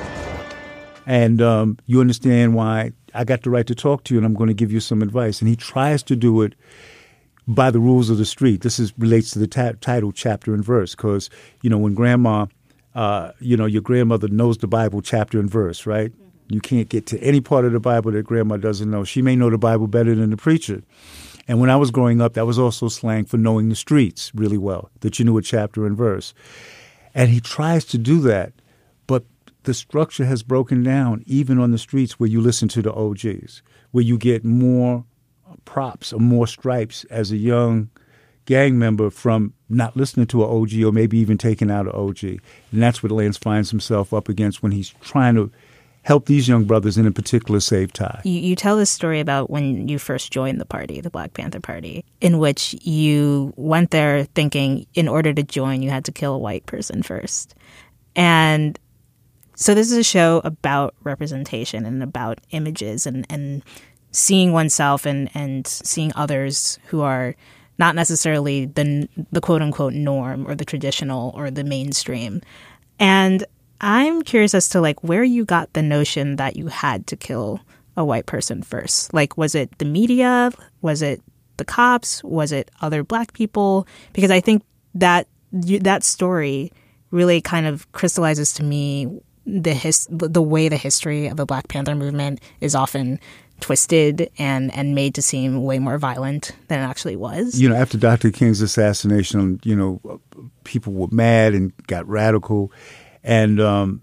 And um, you understand why I got the right to talk to you, and I'm going to give you some advice. And he tries to do it by the rules of the street. This is relates to the ta- title, chapter, and verse, because, you know, when grandma, uh, you know, your grandmother knows the Bible chapter and verse, right? Mm-hmm. You can't get to any part of the Bible that grandma doesn't know. She may know the Bible better than the preacher. And when I was growing up, that was also slang for knowing the streets really well, that you knew a chapter and verse. And he tries to do that, but the structure has broken down even on the streets where you listen to the O Gs, where you get more props or more stripes as a young gang member from not listening to an O G or maybe even taking out an O G. And that's what Lance finds himself up against when he's trying to help these young brothers, and in particular save Ty. You, you tell this story about when you first joined the party, the Black Panther Party, in which you went there thinking in order to join, you had to kill a white person first. And so this is a show about representation and about images and, and seeing oneself and, and seeing others who are not necessarily the the quote-unquote norm or the traditional or the mainstream. And I'm curious as to like where you got the notion that you had to kill a white person first. Like, was it the media? Was it the cops? Was it other black people? Because I think that that story really kind of crystallizes to me the his, the way the history of the Black Panther movement is often twisted and, and made to seem way more violent than it actually was. You know, after Doctor King's assassination, you know, people were mad and got radical. And um,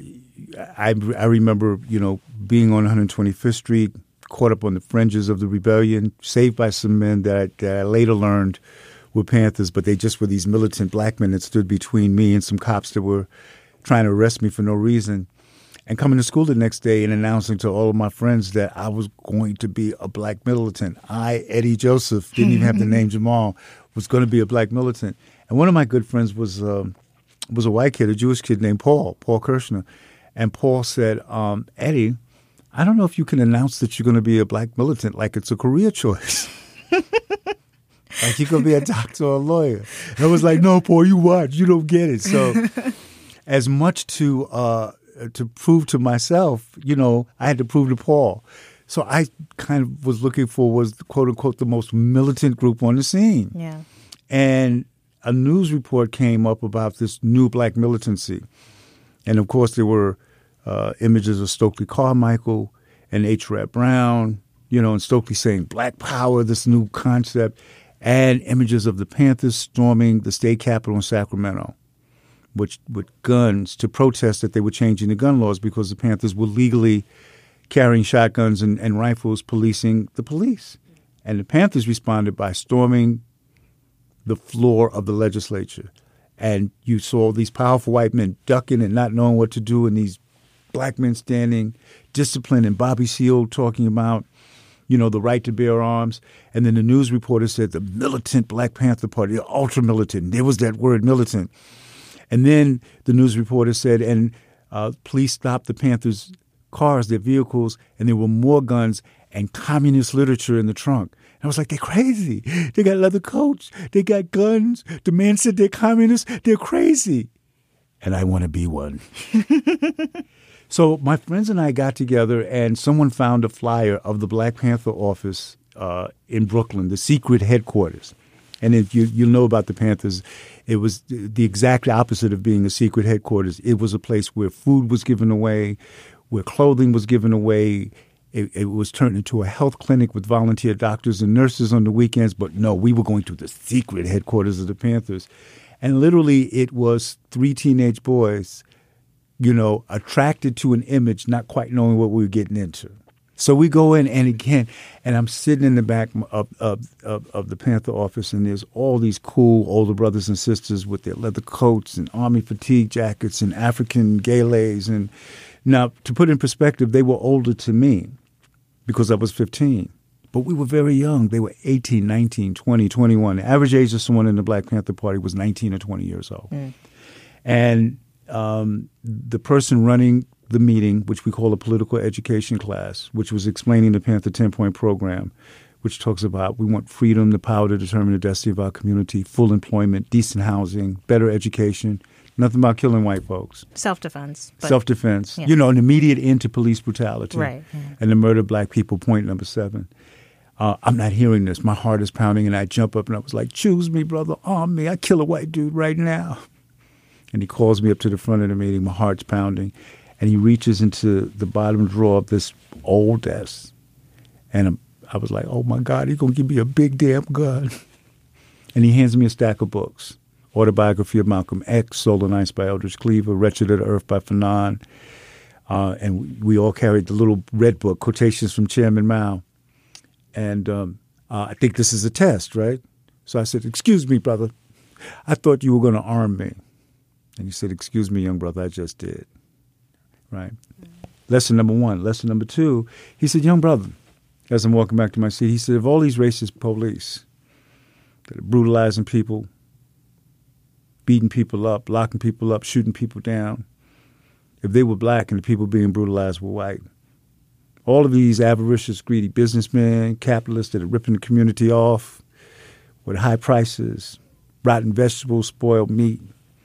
I, I remember, you know, being on one twenty-fifth Street, caught up on the fringes of the rebellion, saved by some men that I, that I later learned were Panthers, but they just were these militant black men that stood between me and some cops that were trying to arrest me for no reason. And coming to school the next day and announcing to all of my friends that I was going to be a black militant. I, Eddie Joseph, didn't even have the name Jamal, was going to be a black militant. And one of my good friends was um, was a white kid, a Jewish kid named Paul, Paul Kirshner. And Paul said, um, Eddie, I don't know if you can announce that you're going to be a black militant like it's a career choice. Like you're going to be a doctor or a lawyer. And I was like, no, Paul, you watch. You don't get it. So as much to uh, to prove to myself, you know, I had to prove to Paul. So I kind of was looking for was, quote, unquote, the most militant group on the scene. Yeah. And a news report came up about this new black militancy. And, of course, there were uh, images of Stokely Carmichael and H. Rap Brown, you know, and Stokely saying black power, this new concept, and images of the Panthers storming the state capitol in Sacramento which, with guns to protest that they were changing the gun laws because the Panthers were legally carrying shotguns and, and rifles, policing the police. And the Panthers responded by storming the floor of the legislature. And you saw these powerful white men ducking and not knowing what to do, and these black men standing, disciplined, and Bobby Seale talking about, you know, the right to bear arms. And then the news reporter said the militant Black Panther Party, the ultra-militant. There was that word, militant. And then the news reporter said, and uh, police stopped the Panthers' cars, their vehicles, and there were more guns and communist literature in the trunk. And I was like, they're crazy. They got leather coats. They got guns. The man said they're communists. They're crazy. And I want to be one. So my friends and I got together, and someone found a flyer of the Black Panther office uh, in Brooklyn, the secret headquarters. And if you you know about the Panthers, it was the exact opposite of being a secret headquarters. It was a place where food was given away, where clothing was given away. It, it was turned into a health clinic with volunteer doctors and nurses on the weekends. But no, we were going to the secret headquarters of the Panthers. And literally it was three teenage boys, you know, attracted to an image, not quite knowing what we were getting into. So we go in, and again, and I'm sitting in the back of, of, of, of the Panther office, and there's all these cool older brothers and sisters with their leather coats and army fatigue jackets and African galays. And now, to put in perspective, they were older to me because I was fifteen. But we were very young. They were eighteen, nineteen, twenty, twenty-one. The average age of someone in the Black Panther Party was nineteen or twenty years old. Mm. And um, the person running the meeting, which we call a political education class, which was explaining the Panther ten-point program, which talks about we want freedom, the power to determine the destiny of our community, full employment, decent housing, better education, nothing about killing white folks. Self-defense. but- Self-defense. Yeah. You know, an immediate end to police brutality. Right. Yeah. And the murder of black people, point number seven. Uh, I'm not hearing this. My heart is pounding, and I jump up, and I was like, choose me, brother, arm me. I kill a white dude right now. And he calls me up to the front of the meeting. My heart's pounding. And he reaches into the bottom drawer of this old desk. And I'm, I was like, oh, my God, he's going to give me a big damn gun. And he hands me a stack of books. Autobiography of Malcolm X, Solar Nights by Eldridge Cleaver, Wretched of the Earth by Fanon. Uh, and we, we all carried the little red book, Quotations from Chairman Mao. And um, uh, I think this is a test, right? So I said, excuse me, brother. I thought you were going to arm me. And he said, excuse me, young brother, I just did. Right? Lesson number one. Lesson number two, he said, young brother, as I'm walking back to my seat, he said, of all these racist police that are brutalizing people, beating people up, locking people up, shooting people down, if they were black and the people being brutalized were white, all of these avaricious, greedy businessmen, capitalists that are ripping the community off with high prices, rotten vegetables, spoiled meat,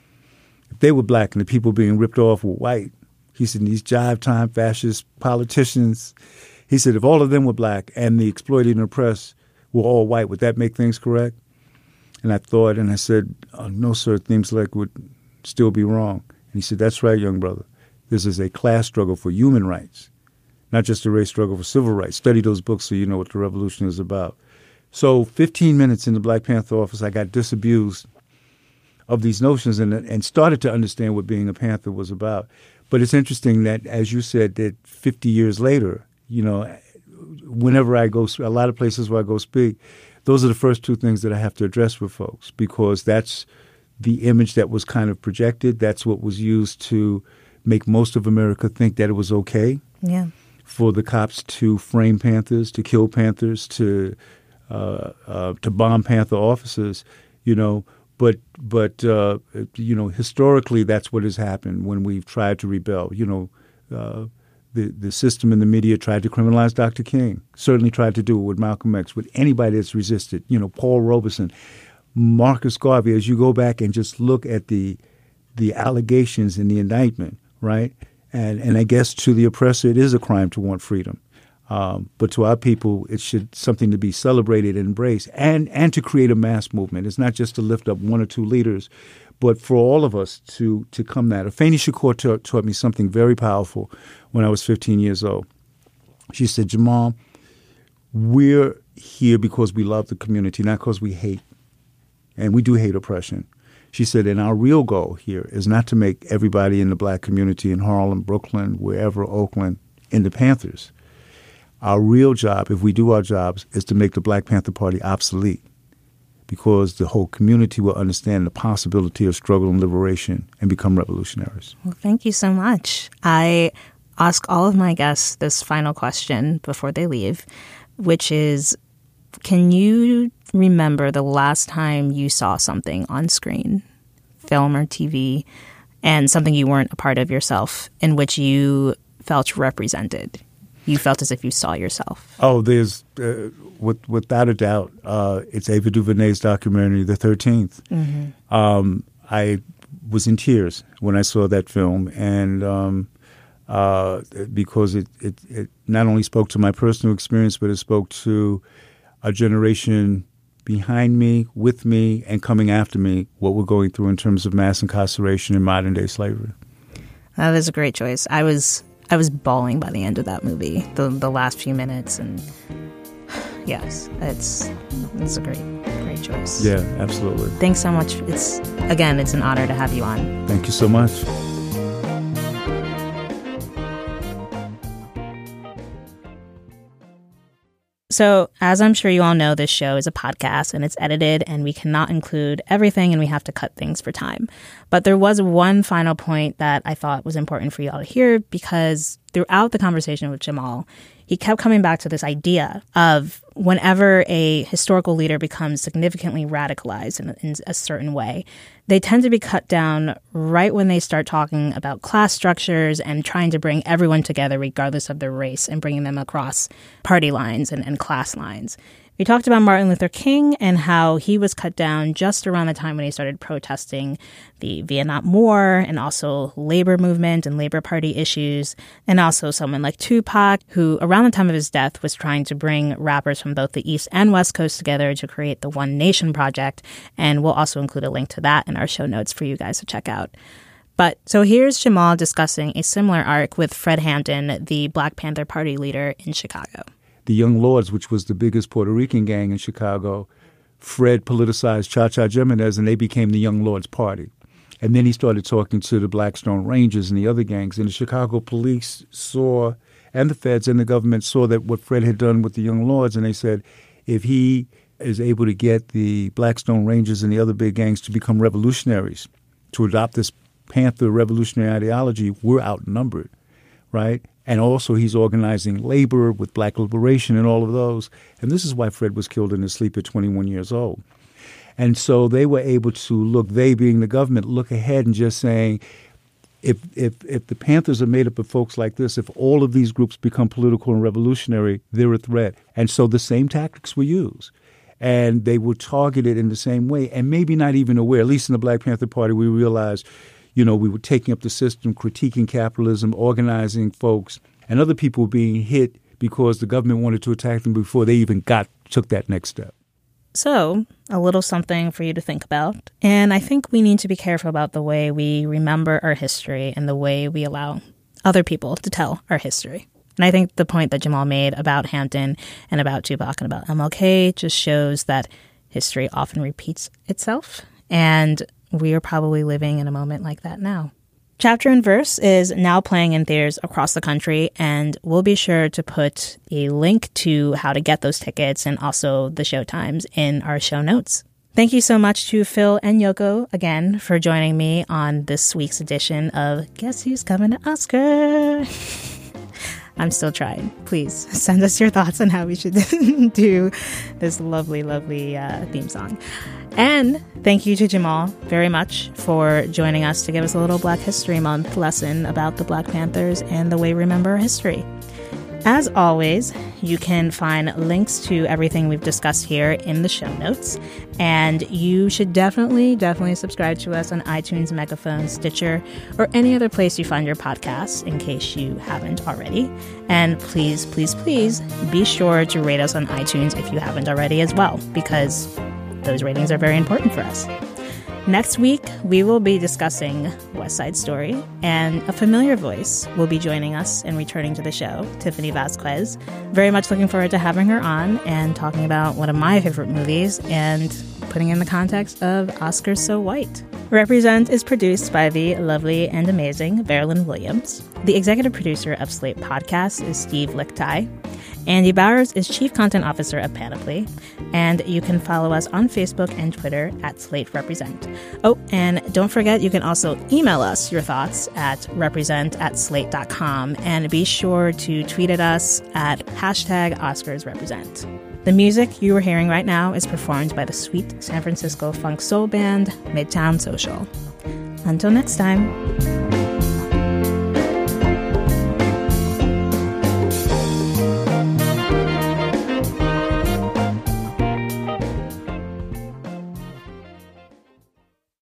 if they were black and the people being ripped off were white, he said, these jive time fascist politicians, he said, if all of them were black and the exploited and oppressed were all white, would that make things correct? And I thought, and I said, oh, no, sir, things like would still be wrong. And he said, that's right, young brother. This is a class struggle for human rights, not just a race struggle for civil rights. Study those books so you know what the revolution is about. So fifteen minutes in the Black Panther office, I got disabused of these notions and, and started to understand what being a Panther was about. But it's interesting that, as you said, that fifty years later, you know, whenever I go, a lot of places where I go speak, those are the first two things that I have to address with folks, because that's the image that was kind of projected. That's what was used to make most of America think that it was okay Yeah. for the cops to frame Panthers, to kill Panthers, to uh, uh, to bomb Panther officers, you know. But, but uh, you know, historically, that's what has happened when we've tried to rebel. You know, uh, the, the system and the media tried to criminalize Doctor King, certainly tried to do it with Malcolm X, with anybody that's resisted. You know, Paul Robeson, Marcus Garvey, as you go back and just look at the the allegations in the indictment, right? And, and I guess to the oppressor, it is a crime to want freedom. Um, but to our people, it should something to be celebrated and embraced, and, and to create a mass movement. It's not just to lift up one or two leaders, but for all of us to to come that. Afeni Shakur ta- taught me something very powerful when I was fifteen years old. She said, Jamal, we're here because we love the community, not because we hate. And we do hate oppression. She said, and our real goal here is not to make everybody in the black community in Harlem, Brooklyn, wherever, Oakland, into Panthers. Our real job, if we do our jobs, is to make the Black Panther Party obsolete, because the whole community will understand the possibility of struggle and liberation and become revolutionaries. Well, thank you so much. I ask all of my guests this final question before they leave, which is, can you remember the last time you saw something on screen, film or T V, and something you weren't a part of yourself, in which you felt represented? You felt as if you saw yourself. Oh, there's, uh, with, without a doubt, uh, it's Ava DuVernay's documentary, The thirteenth. Mm-hmm. Um, I was in tears when I saw that film, and um, uh, because it, it, it not only spoke to my personal experience, but it spoke to a generation behind me, with me, and coming after me, what we're going through in terms of mass incarceration and modern-day slavery. That is a great choice. I was... I was bawling by the end of that movie, the the last few minutes, and yes, it's it's a great great choice. Yeah, absolutely. Thanks so much. It's again, it's an honor to have you on. Thank you so much. So, as I'm sure you all know, this show is a podcast and it's edited and we cannot include everything and we have to cut things for time. But there was one final point that I thought was important for you all to hear because throughout the conversation with Jamal, he kept coming back to this idea of whenever a historical leader becomes significantly radicalized in, in a certain way, they tend to be cut down right when they start talking about class structures and trying to bring everyone together regardless of their race and bringing them across party lines and, and class lines. We talked about Martin Luther King and how he was cut down just around the time when he started protesting the Vietnam War and also labor movement and Labor Party issues, and also someone like Tupac, who around the time of his death was trying to bring rappers from both the East and West Coast together to create the One Nation Project, and we'll also include a link to that in our show notes for you guys to check out. But so here's Jamal discussing a similar arc with Fred Hampton, the Black Panther Party leader in Chicago. The Young Lords, which was the biggest Puerto Rican gang in Chicago, Fred politicized Cha-Cha Jimenez, and they became the Young Lords Party. And then he started talking to the Blackstone Rangers and the other gangs. And the Chicago police saw, and the feds and the government saw that what Fred had done with the Young Lords, and they said, if he is able to get the Blackstone Rangers and the other big gangs to become revolutionaries, to adopt this Panther revolutionary ideology, we're outnumbered, right? And also he's organizing labor with black liberation and all of those. And this is why Fred was killed in his sleep at twenty-one years old. And so they were able to look, they being the government, look ahead and just saying, if if if the Panthers are made up of folks like this, if all of these groups become political and revolutionary, they're a threat. And so the same tactics were used. And they were targeted in the same way, and maybe not even aware. At least in the Black Panther Party, we realized, you know, we were taking up the system, critiquing capitalism, organizing folks, and other people were being hit because the government wanted to attack them before they even got took that next step. So, a little something for you to think about. And I think we need to be careful about the way we remember our history and the way we allow other people to tell our history. And I think the point that Jamal made about Hampton and about Tupac and about M L K just shows that history often repeats itself. And we are probably living in a moment like that now. Chapter and Verse is now playing in theaters across the country, and we'll be sure to put a link to how to get those tickets and also the show times in our show notes. Thank you so much to Phil and Yoko again for joining me on this week's edition of Guess Who's Coming to Oscar? I'm still trying. Please send us your thoughts on how we should do this lovely, lovely uh, theme song. And thank you to Jamal very much for joining us to give us a little Black History Month lesson about the Black Panthers and the way we remember our history. As always, you can find links to everything we've discussed here in the show notes. And you should definitely, definitely subscribe to us on iTunes, Megaphone, Stitcher, or any other place you find your podcasts in case you haven't already. And please, please, please be sure to rate us on iTunes if you haven't already as well, because those ratings are very important for us. Next week, we will be discussing West Side Story, and a familiar voice will be joining us and returning to the show, Tiffany Vasquez. Very much looking forward to having her on and talking about one of my favorite movies and putting in the context of Oscars So White. Represent is produced by the lovely and amazing Verlyn Williams. The executive producer of Slate Podcasts is Steve Lichtai. Andy Bowers is Chief Content Officer of Panoply, and you can follow us on Facebook and Twitter at Slate Represent. Oh, and don't forget, you can also email us your thoughts at represent at slate dot com, and be sure to tweet at us at hashtag OscarsRepresent. The music you are hearing right now is performed by the sweet San Francisco funk soul band Midtown Social. Until next time.